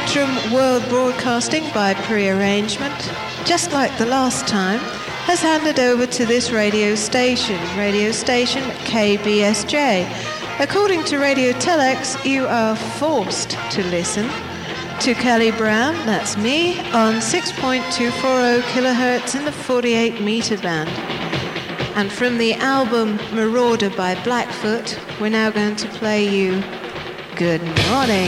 Spectrum World Broadcasting by pre-arrangement, just like the last time, has handed over to this radio station KBSJ. According to Radio Telex, you are forced to listen to Kelly Brown, that's me, on 6.240 kilohertz in the 48 meter band. And from the album Marauder by Blackfoot, we're now going to play you Good Morning.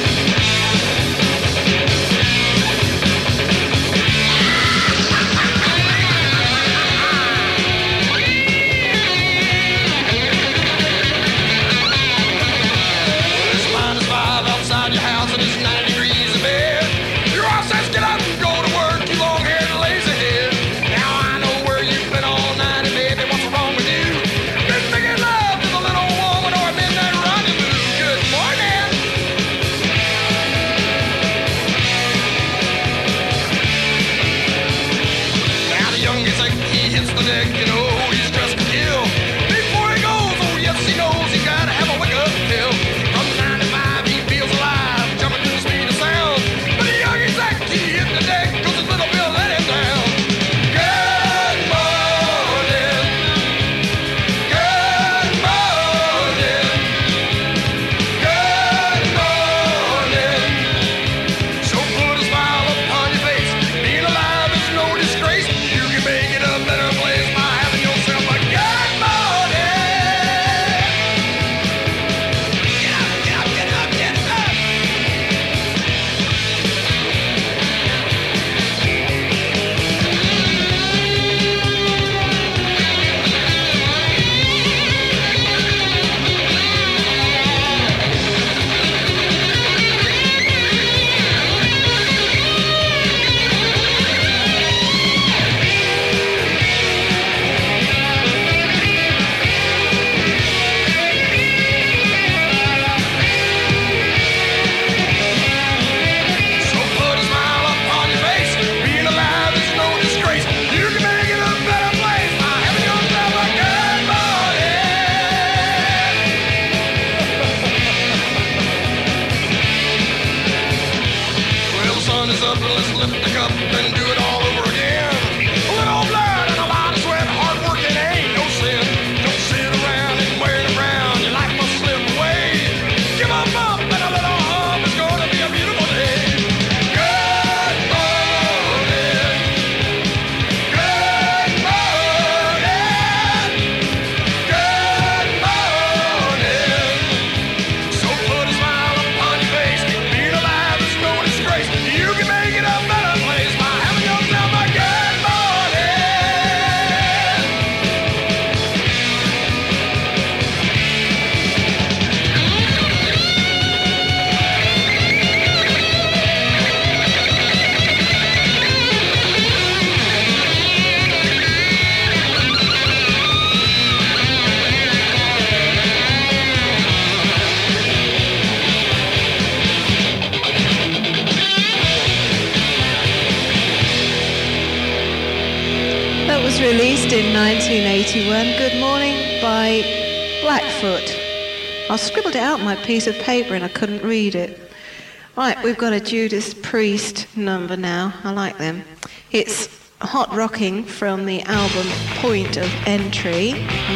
Released in 1981, Good Morning by Blackfoot. I scribbled it out on my piece of paper and I couldn't read it. Right, we've got a Judas Priest number now. I like them. It's Hot Rocking from the album Point of Entry,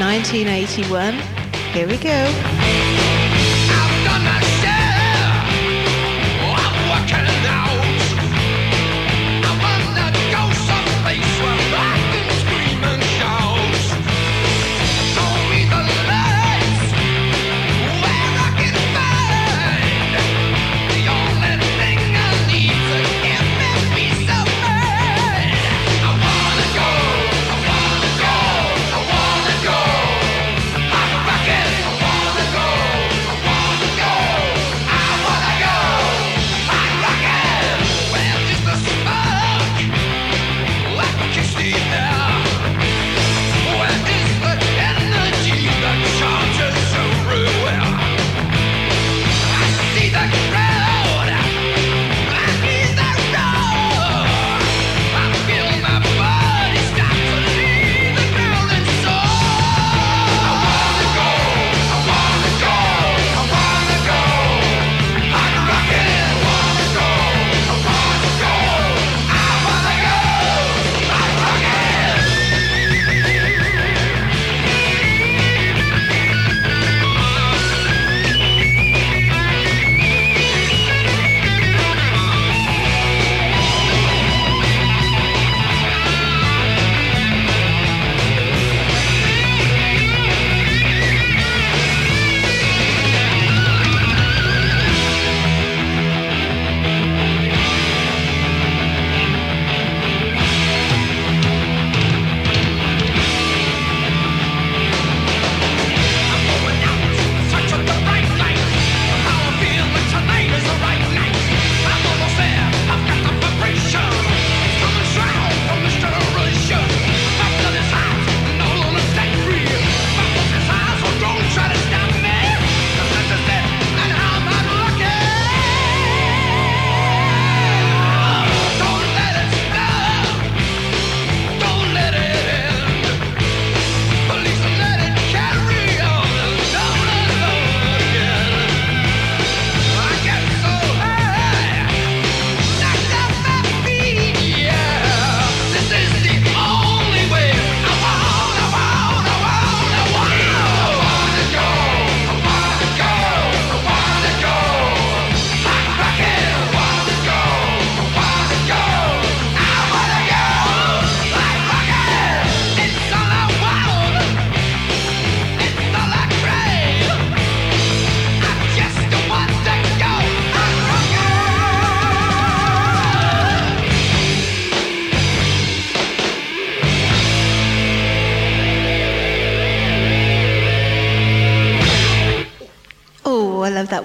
1981. Here we go. I've done my share of working out. I wanna go someplace where I can scream and shout. Show me the lights where I can find the only thing I need to give me peace of mind. I wanna go, I wanna go, I wanna go. I'm rocking, I wanna go.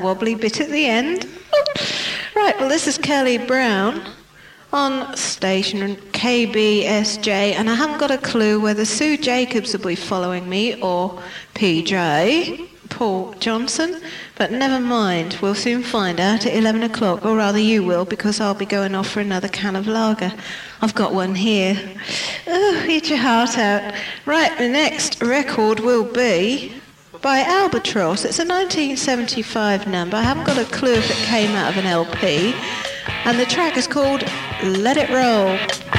wobbly bit at the end. Right, well, this is Kelly Brown on station KBSJ, and I haven't got a clue whether Sue Jacobs will be following me or PJ, Paul Johnson, but never mind, we'll soon find out at 11 o'clock, or rather you will, because I'll be going off for another can of lager. I've got one here. Oh, eat your heart out. Right, the next record will be by Albatross. It's a 1975 number. I haven't got a clue if it came out of an LP. And the track is called Let It Roll.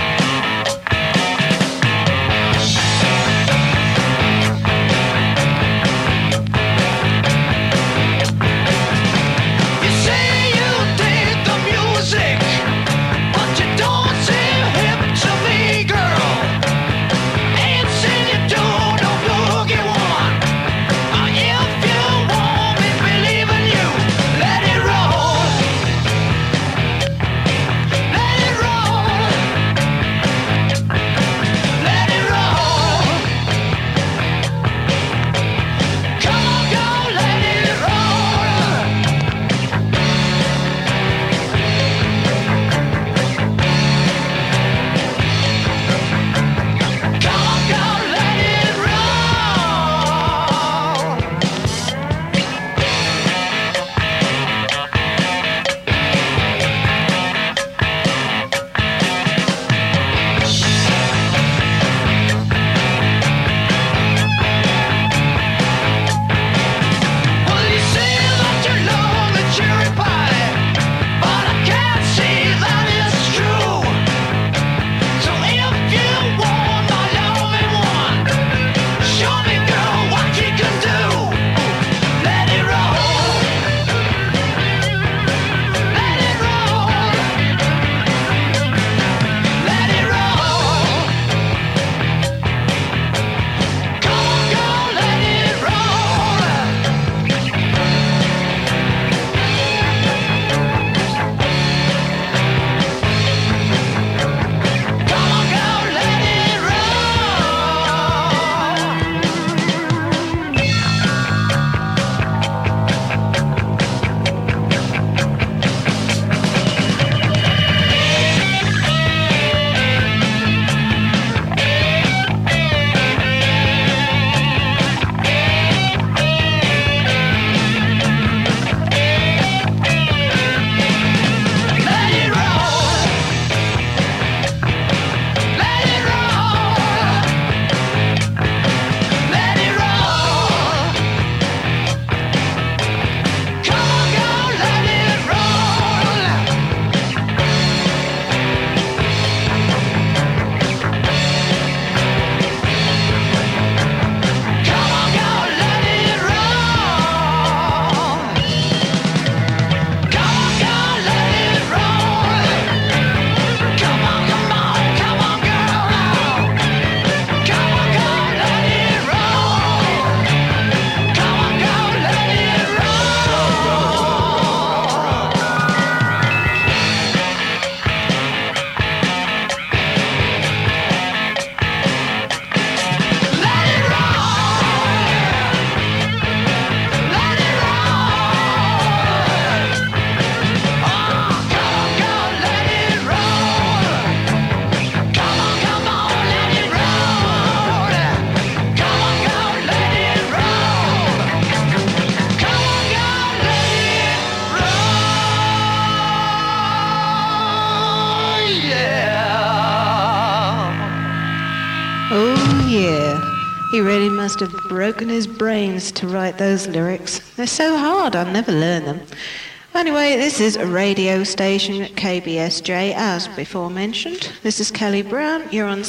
He really must have broken his brains to write those lyrics. They're so hard, I'll never learn them. Anyway, this is a radio station at KBSJ, as before mentioned. This is Kelly Brown. You're on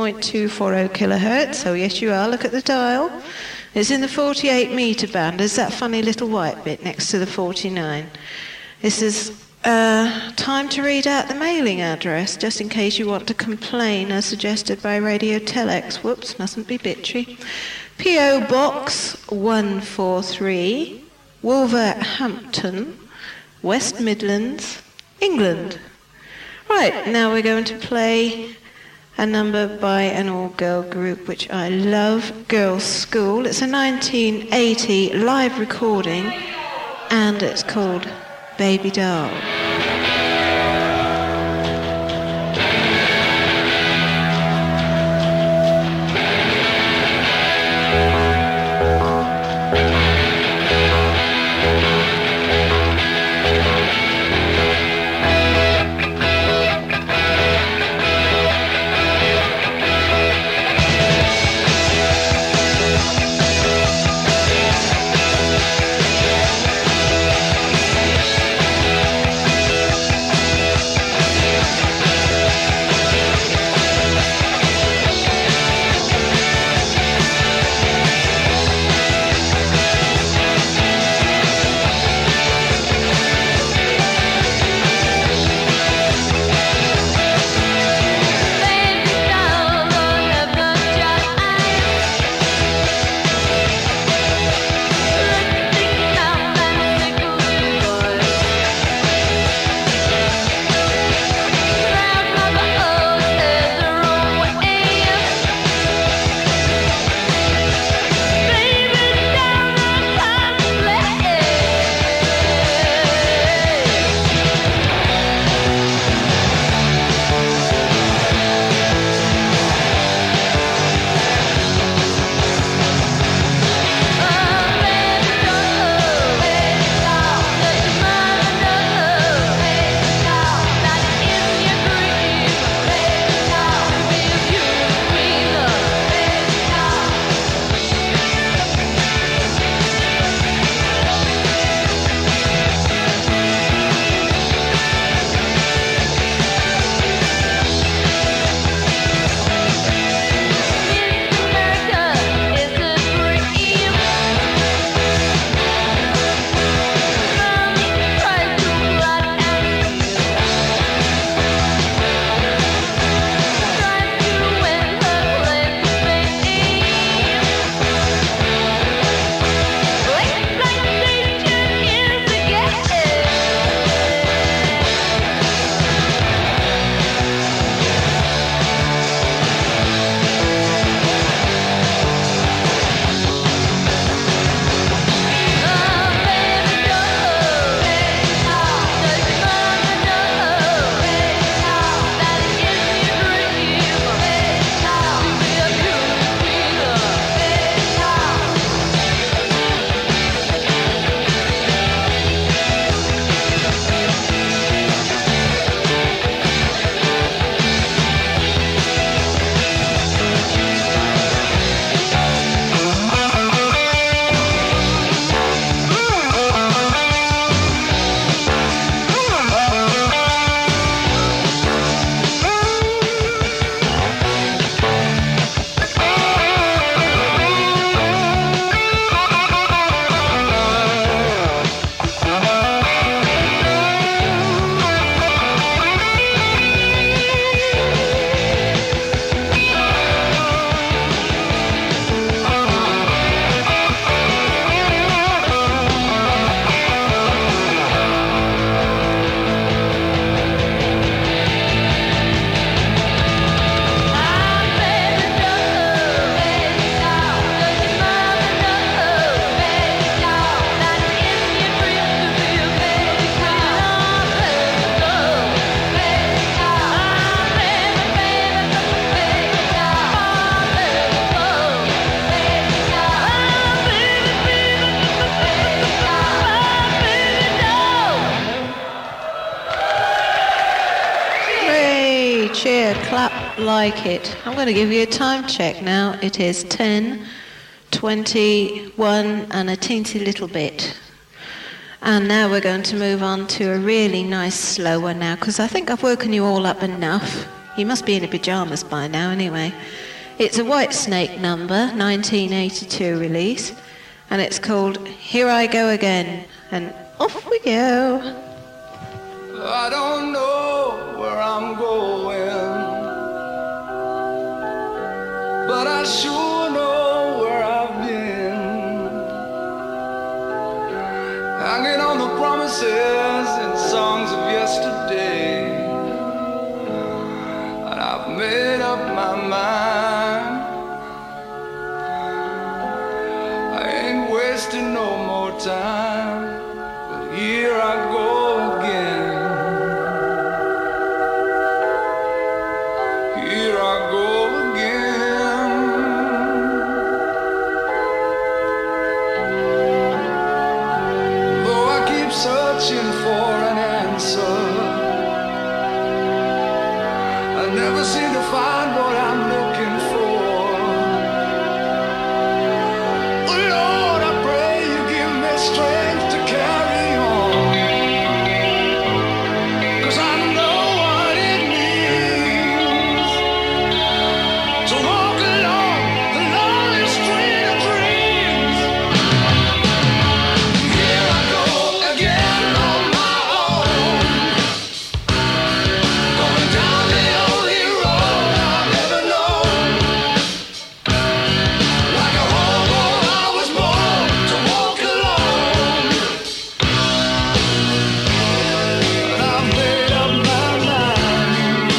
6.240 kilohertz, so yes you are, look at the dial. It's in the 48 metre band. There's that funny little white bit next to the 49. This is time to read out the mailing address, just in case you want to complain, as suggested by Radio Telex. Whoops, mustn't be bitchy. P.O. Box 143, Wolverhampton, West Midlands, England. Right, now we're going to play a number by an all-girl group which I love, Girls' School. It's a 1980 live recording and it's called Baby Doll. Cheer, clap like it. I'm going to give you a time check now. It is 10:21 and a teensy little bit. And now we're going to move on to a really nice slow one now, because I think I've woken you all up enough. You must be in your pyjamas by now anyway. It's a Whitesnake number, 1982 release, and it's called Here I Go Again. And off we go. I don't know where I'm going, but I sure know where I've been. Hanging on the promises and songs of yesterday, and I've made up my mind. I ain't wasting no more time. looking for an answer. I never seem to find what I'm looking for. Oh Lord, I pray you give me strength to carry on. 'Cause I know what it means to walk along the lonely street of dreams. Here I go again on my own, going down the only road I've ever known. Like a hobo, I was born to walk alone. And I've made up my mind.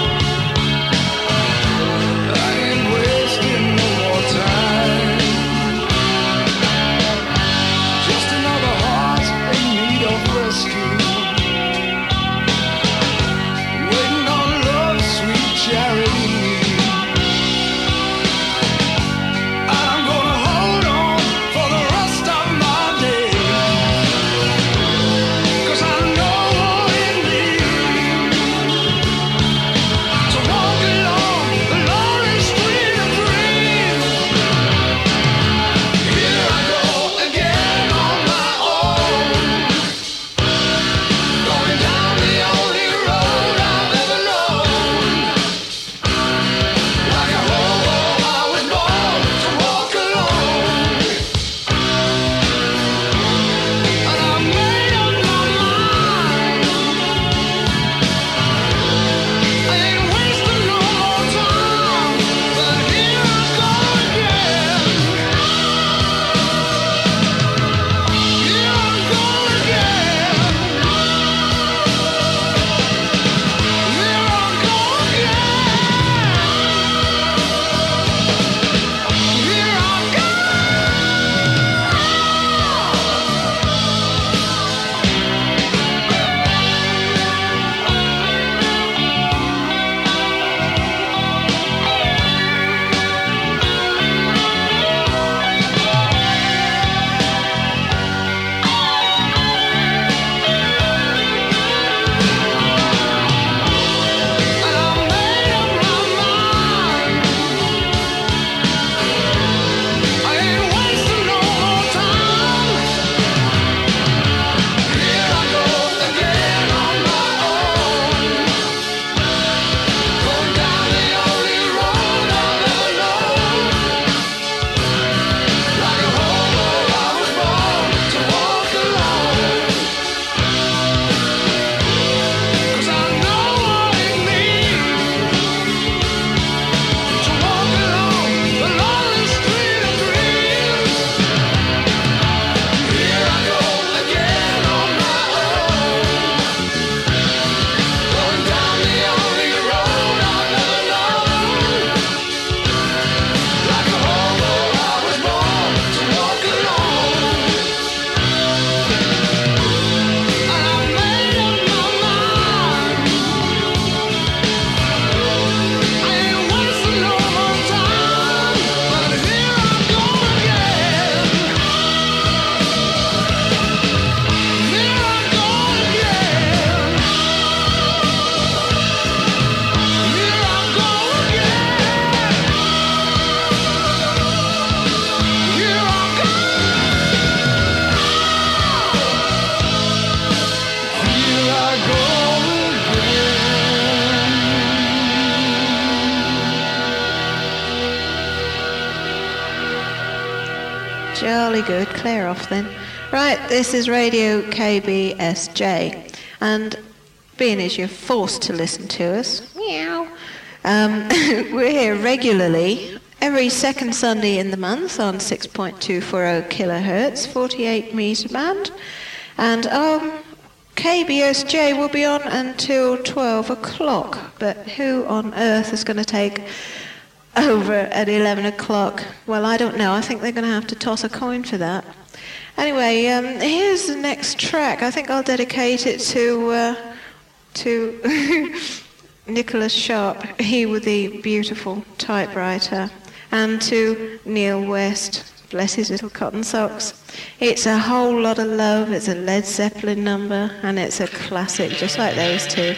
I ain't wasting no more time. Just another heart in need of rescue, waiting on love's sweet charity. I'm gonna hold on for the rest of my days, 'cause I know what it means to walk along the lonely street of dreams. Here I go again on my own, going down the only road I've ever known. Like a hobo, I was born to walk alone. And I made up my mind. I ain't wasting no more time. But here I go again. Here I go again. Here I go again. Here I go. And I made up my mind. I ain't wasting no more time. Here I go again on my own, going down the only road I've ever known. Like a hobo, I was born to walk alone. 'Cause I know what it means to walk along the lonely street of dreams. Here I go again on my own, going down the only road I've ever known. Like a hobo, I was born to walk alone. And I made up my mind. I ain't wasting no more time. But here I go again. Here I go again. Here I go again. Here I go. Here I go Jolly good. Clear off then. Right, this is Radio KBSJ. And being as you're forced to listen to us, meow, we're here regularly every second Sunday in the month on 6.240 kilohertz, 48 meter band. And KBSJ will be on until 12 o'clock. But who on earth is going to take over at 11 o'clock? Well, I don't know. I think they're going to have to toss a coin for that. Anyway, here's the next track. I think I'll dedicate it to Nicholas Sharp, he with the beautiful typewriter, and to Neil West, Bless his little cotton socks. It's A Whole Lot of Love. It's a Led Zeppelin number, and it's a classic, just like those two.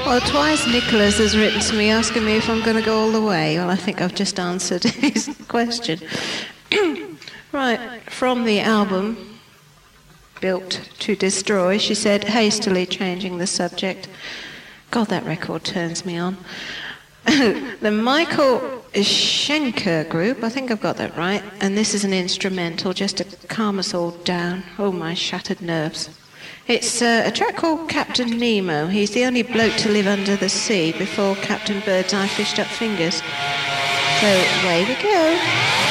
Well, twice Nicholas has written to me asking me if I'm going to go all the way. Well, I think I've just answered his question. Right, from the album Built to Destroy, she said, hastily changing the subject. God, that record turns me on. The Michael Schenker Group, I think I've got that right, and this is an instrumental just to calm us all down. Oh, my shattered nerves. It's a track called Captain Nemo. He's the only bloke to live under the sea before Captain Birdseye fished up fingers. So, away we go.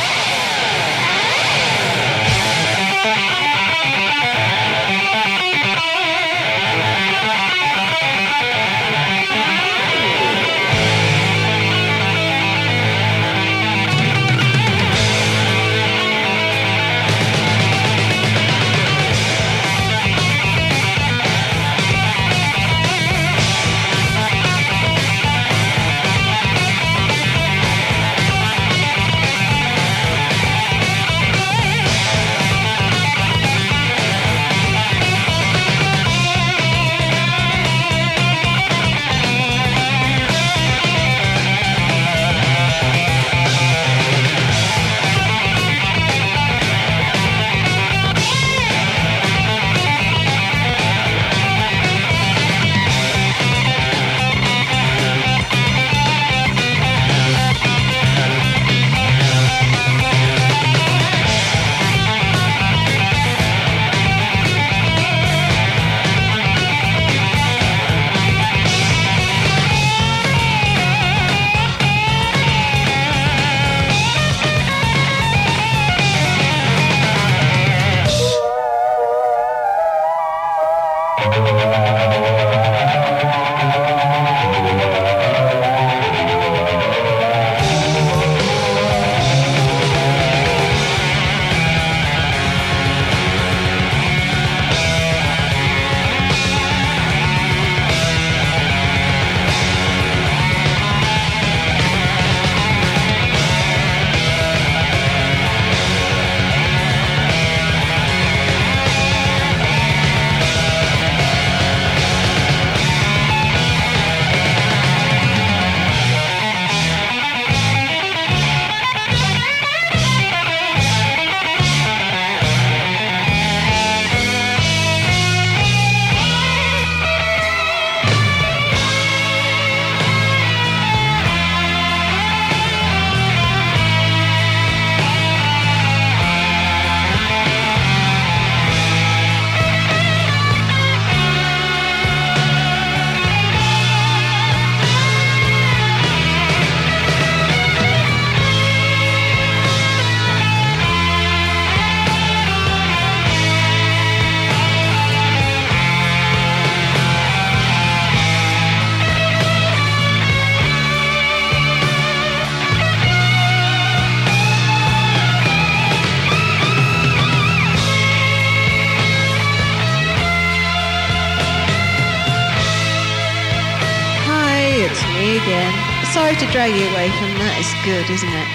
Sorry to drag you away from that. It's good, isn't it?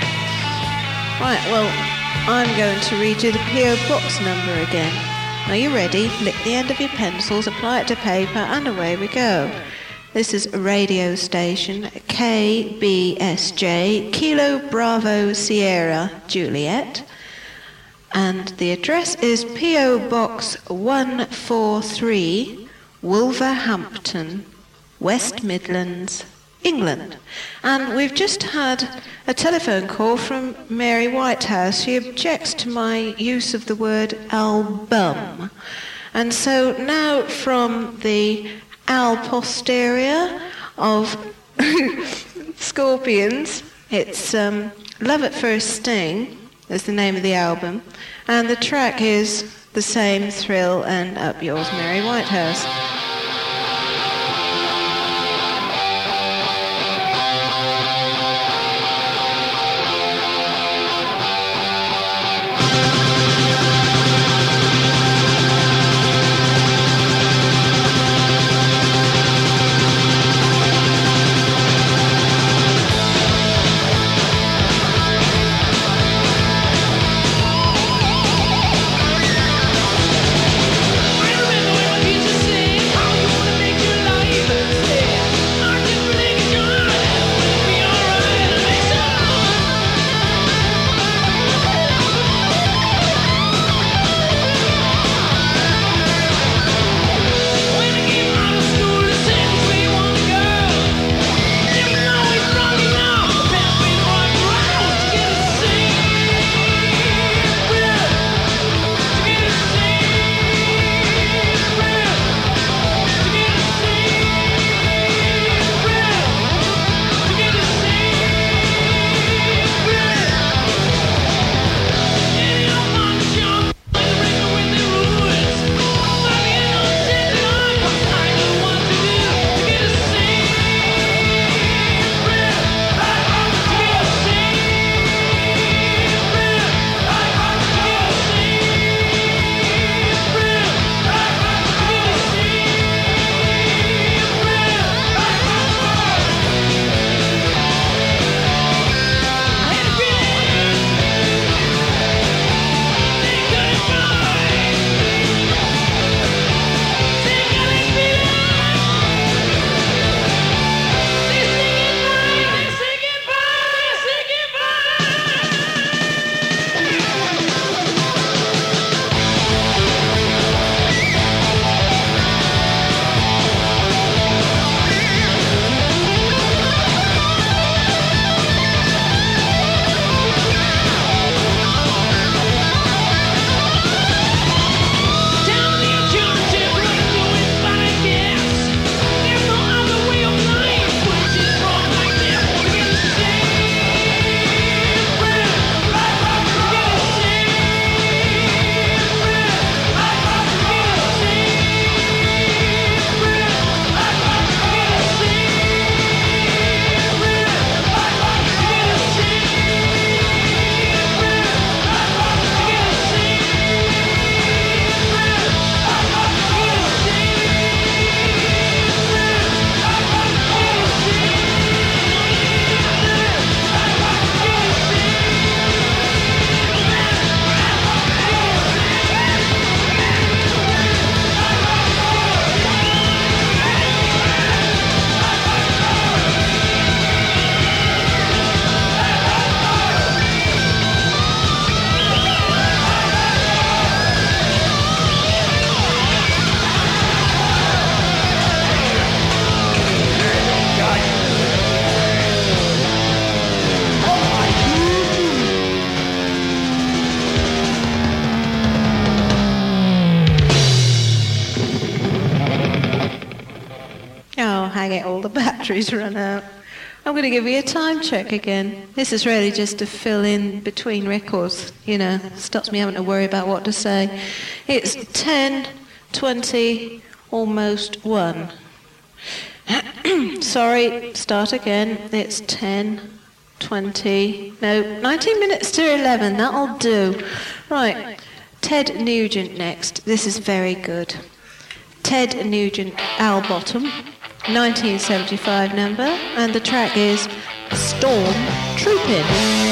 Right, well, I'm going to read you the P.O. Box number again. Are you ready? Lick the end of your pencils, apply it to paper, and away we go. This is a radio station, KBSJ, Kilo Bravo Sierra Juliet. And the address is P.O. Box 143, Wolverhampton, West Midlands, England. And we've just had a telephone call from Mary Whitehouse. She objects to my use of the word album. And so now from the al posterior of Scorpions, it's Love at First Sting is the name of the album. And the track is The Same Thrill and Up Yours, Mary Whitehouse. I remember when we used to sing. batteries run out. I'm going to give you a time check again. This is really just to fill in between records, stops me having to worry about what to say. It's 10:20, almost 1. Sorry, start again. It's 10:20, 19 minutes to 11, that'll do. Right, Ted Nugent next. This is very good. Ted Nugent, Al Bottom, 1975 number, and the track is Storm Troopin'.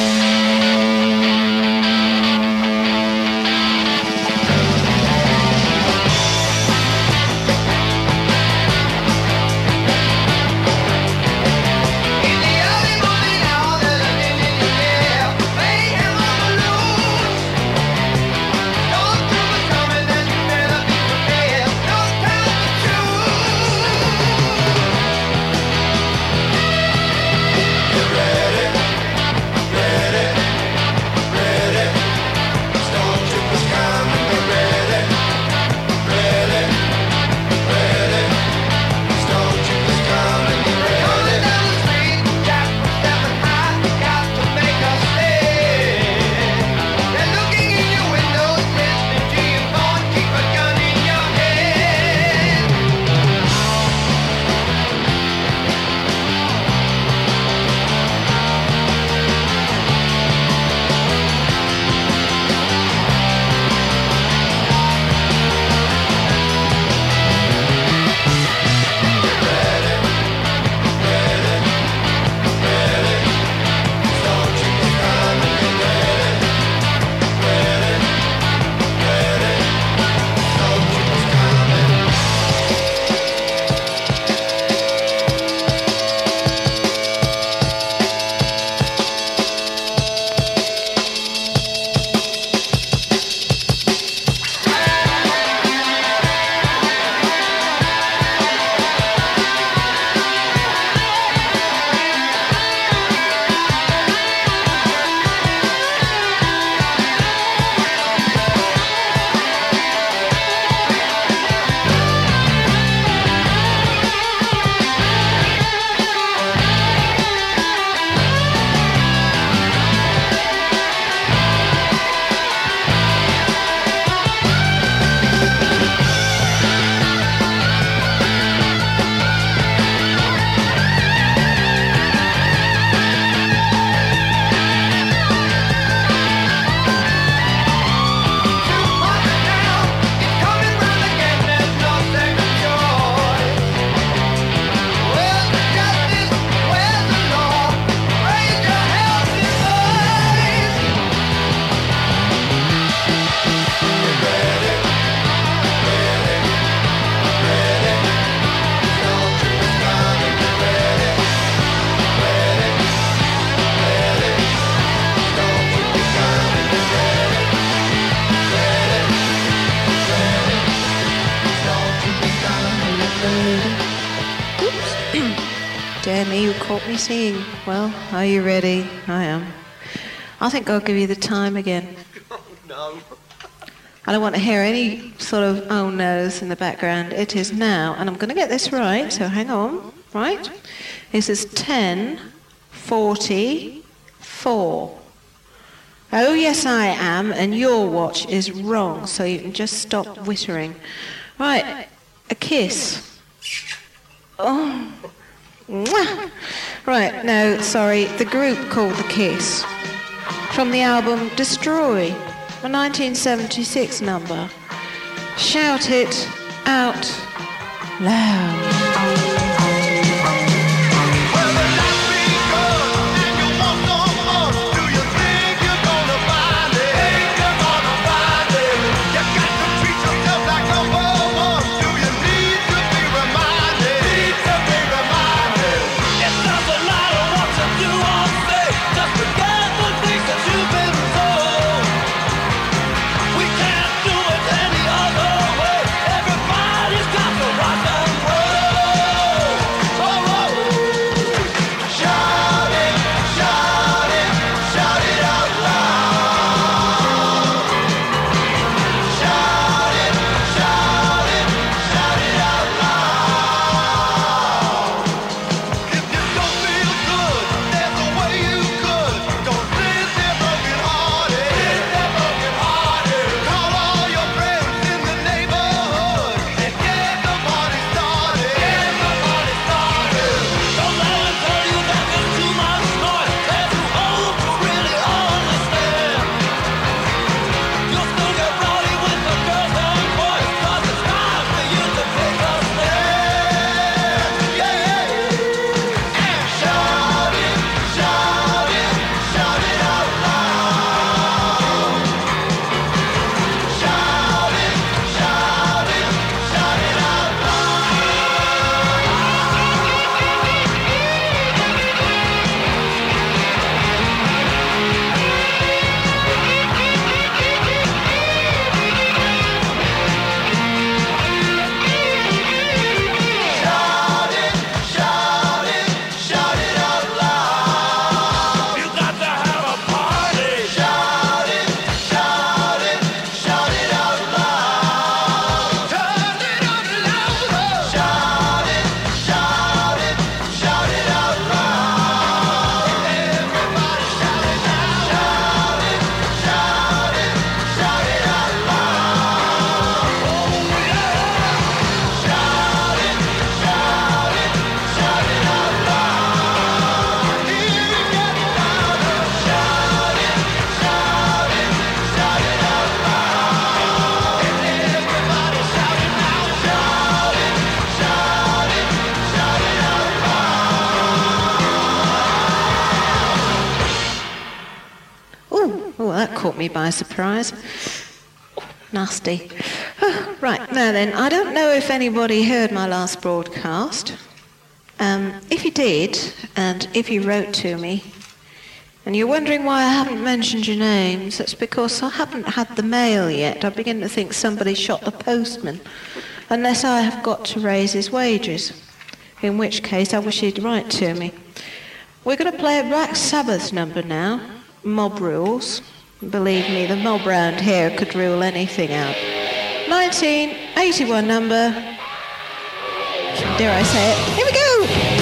Dear me, you caught me singing. Well, are you ready? I am. I think I'll give you the time again. Oh, no. I don't want to hear any sort of oh no's in the background. It is now, and I'm going to get this right, so hang on, right? This is 10:44. Oh, yes, I am, and your watch is wrong, so you can just stop whittering. Right, a kiss. Oh. Mwah. Right, no, sorry, the group called The Kiss. From the album Destroy, a 1976 number. Shout it out loud. Everybody's got to rock and roll. caught me by surprise. Nasty. Right, now then, I don't know if anybody heard my last broadcast. If you did, and if you wrote to me, and you're wondering why I haven't mentioned your names, that's because I haven't had the mail yet. I begin to think somebody shot the postman, unless I have got to raise his wages, in which case I wish he'd write to me. We're going to play a Black Sabbath number now, Mob Rules. Believe me, the mob round here could rule anything out. 1981 number. Dare I say it? Here we go!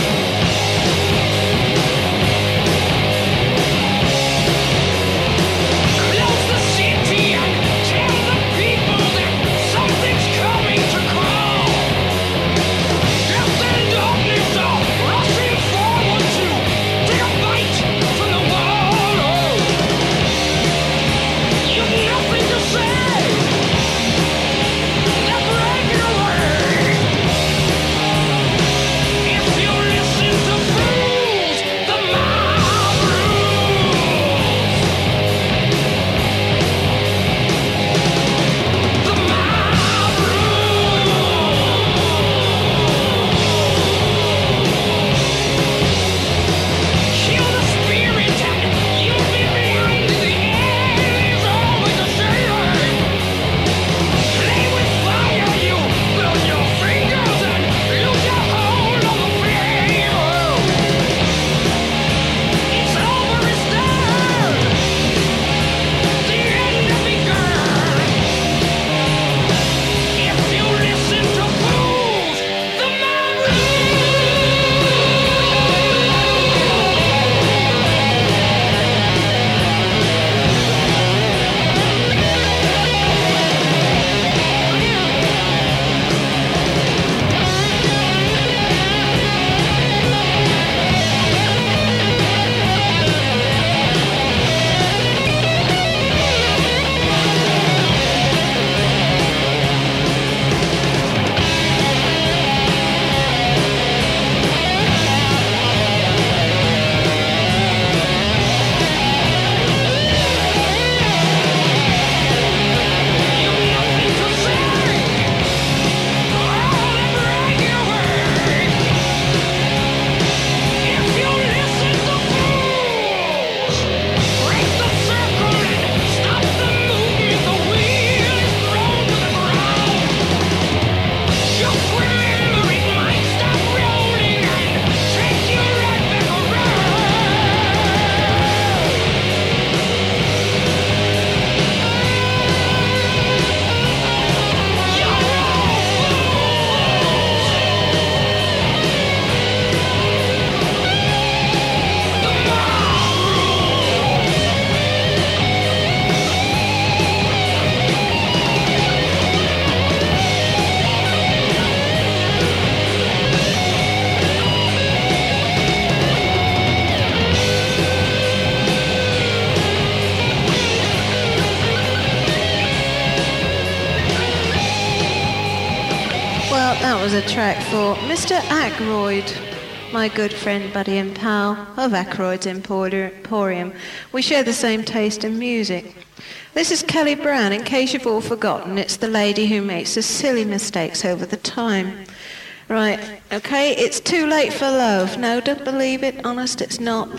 A track for Mr. Ackroyd, my good friend, buddy and pal of Ackroyd's Emporium. We share the same taste in music. This is Kelly Brown. In case you've all forgotten, it's the lady who makes the silly mistakes over the time. Right, okay, it's Too Late for Love. No, don't believe it, honest, it's not.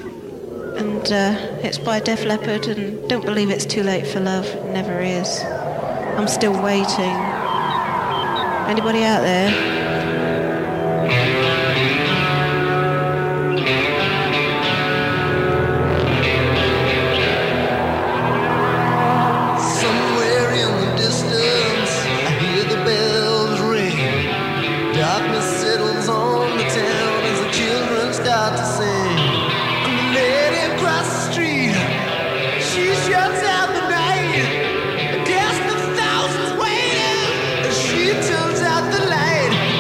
And it's by Def Leppard, and don't believe it's too late for love. It never is. I'm still waiting. Anybody out there? She turns out the light.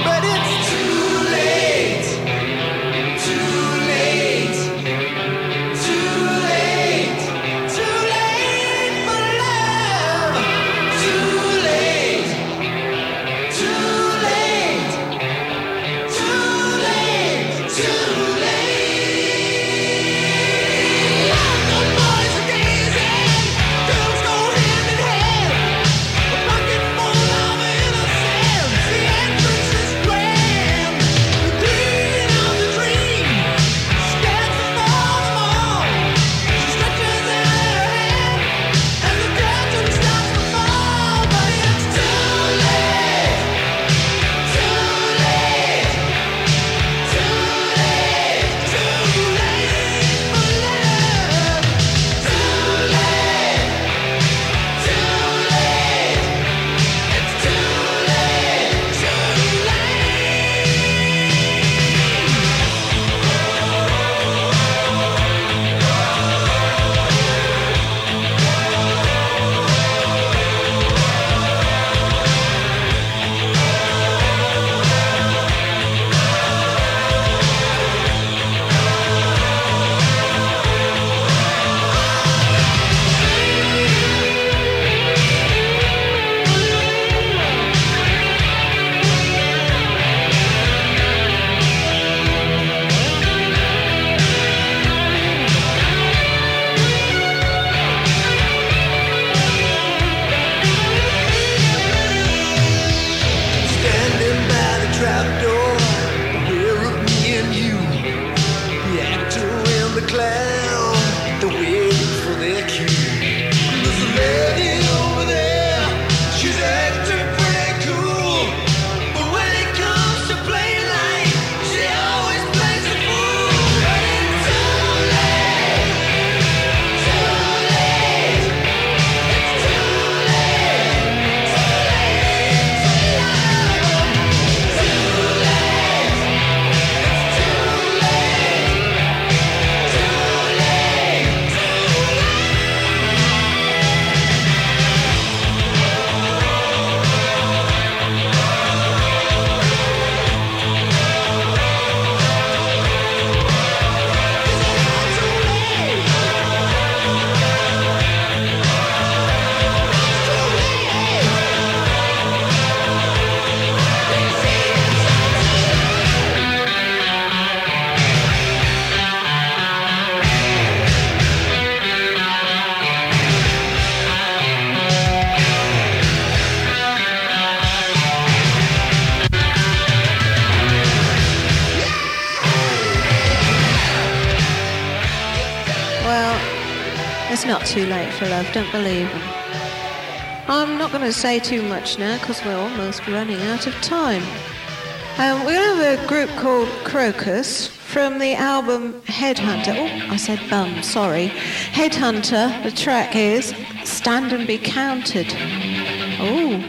It's not too late for love, don't believe them. I'm not going to say too much now because we're almost running out of time. We're going to have a group called Crocus from the album Headhunter. Oh, I said bum, sorry. Headhunter, the track is Stand and Be Counted. Oh.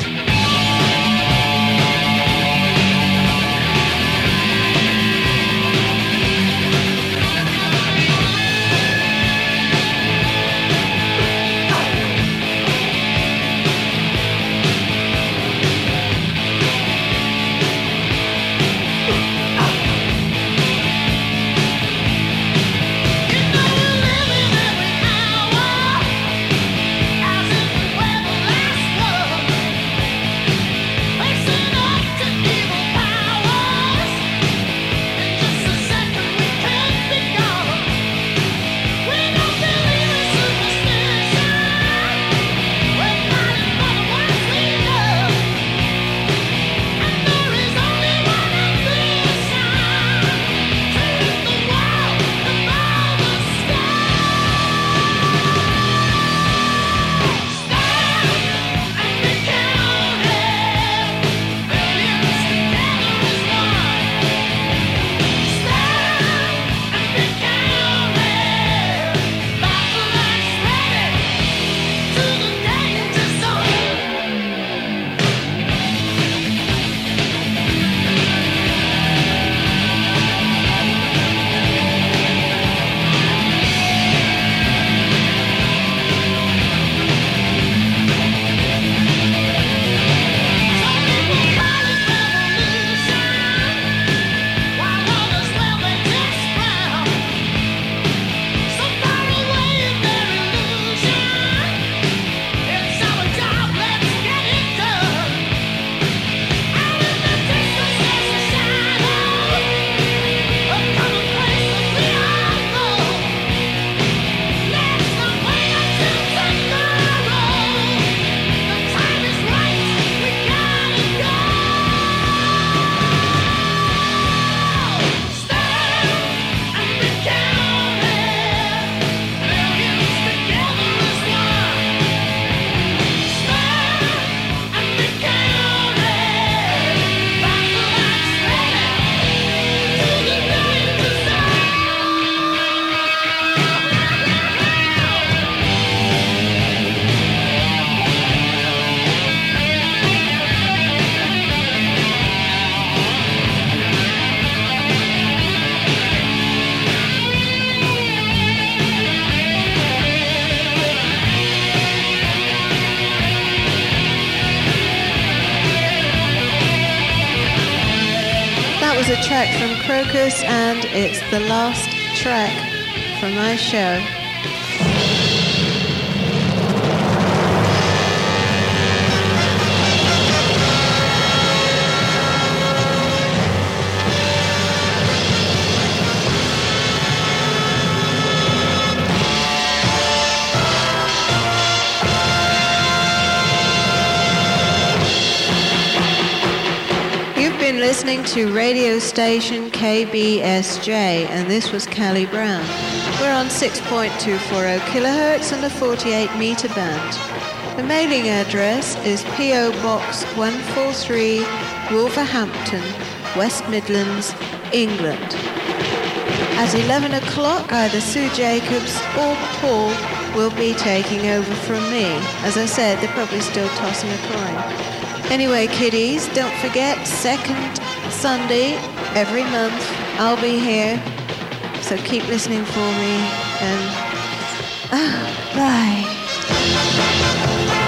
A track from Crocus, and it's the last track from my show. Listening to radio station KBSJ, and this was Kelly Brown. We're on 6.240 kilohertz and a 48-meter band. The mailing address is P.O. Box 143, Wolverhampton, West Midlands, England. At 11 o'clock, either Sue Jacobs or Paul will be taking over from me. As I said, they're probably still tossing a coin. Anyway, kiddies, don't forget, second Sunday every month, I'll be here. So keep listening for me, and bye.